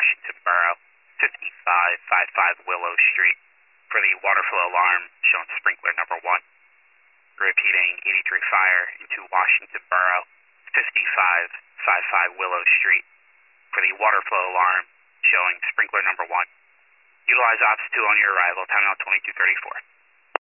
Washington Borough, 5555 Willow Street. For the water flow alarm, showing sprinkler number 1. Repeating, 83 Fire into Washington Borough, 5555 Willow Street. For the water flow alarm, showing sprinkler number 1. Utilize Ops 2 on your arrival, timeout 2234.